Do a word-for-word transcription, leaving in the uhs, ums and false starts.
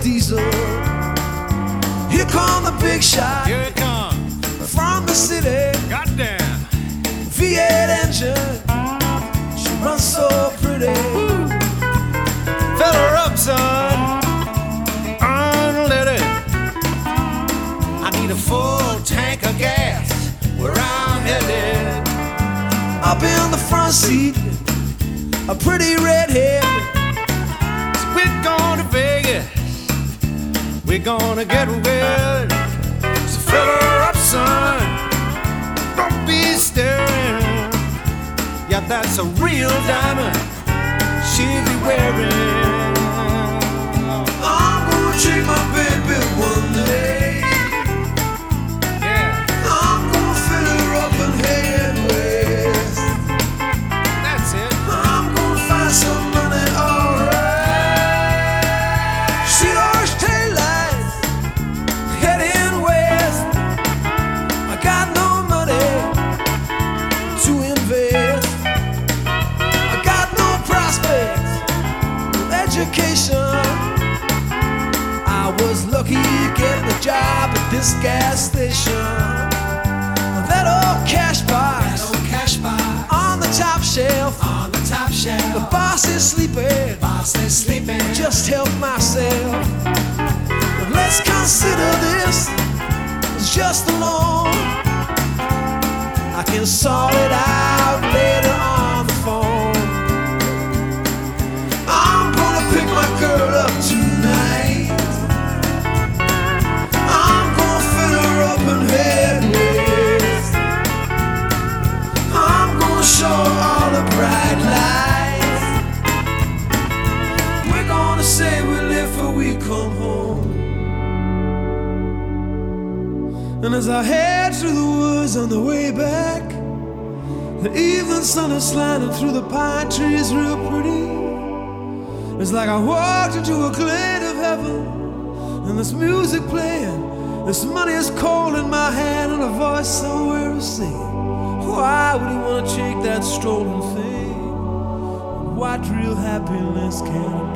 diesel. Here come the big shot. Here it comes. From the city. Goddamn. V eight engine. She runs so pretty. Woo. Fill her up, son. Unleaded. I need a full tank of gas where I'm headed. Up in the front seat, a pretty redhead. So we're going to Vegas. We're gonna get wet. So fill her up, son. Don't be staring. Yeah, that's a real diamond she'll be wearing. I'm gonna take my baby one day. Yeah, I'm gonna fill her up and head west. that's it. I'm gonna find some money, alright. See those taillights heading west. I got no money to invest. I got no prospects with education. I was lucky getting a job at this gas station. That old cash box, That old cash box on the top shelf. on the top The shelf. boss is sleeping. Boss is sleeping. Just help myself. But let's consider this as just a loan. I can sort it out later on the phone. I'm gonna pick my girl up tonight. I'm gonna fill her up and head west. I'm gonna show her all the bright lights. We're gonna say we live for we come home. And as I head through the woods on the way back, the evening sun is sliding through the pine trees real pretty. It's like I walked into a glade of heaven, and this music playing, this money is cold in my hand, and a voice somewhere is singing. Why would he want to take that stolen thing? What real happiness can